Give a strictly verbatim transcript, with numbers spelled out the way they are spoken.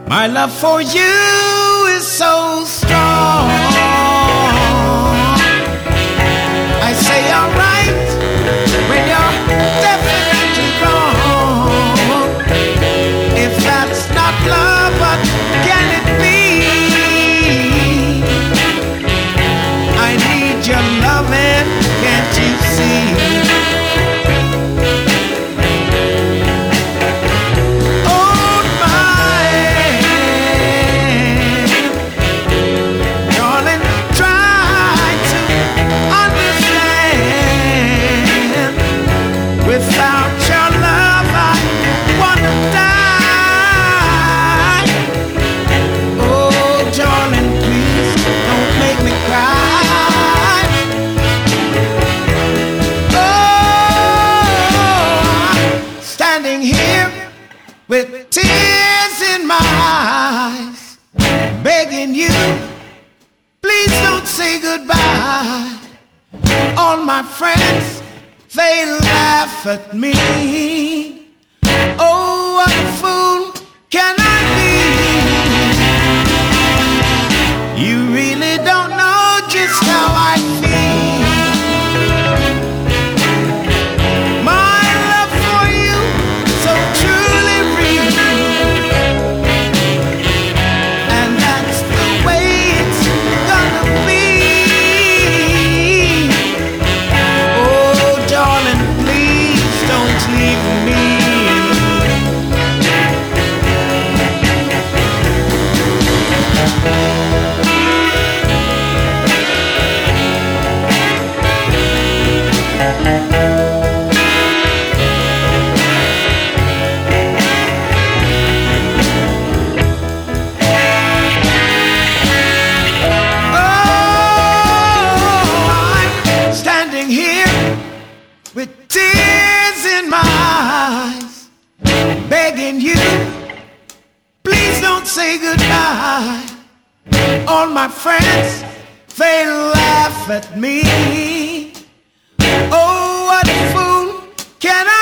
My love for you is so strong. I say alright when you're definitely wrong. If that's not love, what can it be? I need your loving, can't you see? Without your love, I wanna die. Oh, darling, please don't make me cry. Oh, I'm standing here with tears in my eyes, begging you, please don't say goodbye. All my friends, they laugh at me. Oh, what a fool can I be? You really don't know just how I feel. My love for you, so truly real. And that's the way it's gonna be. Darling, please don't leave me. Oh, I'm standing here with tears in my eyes, begging you, please don't say goodbye. All my friends, they laugh at me. Oh, what a fool can I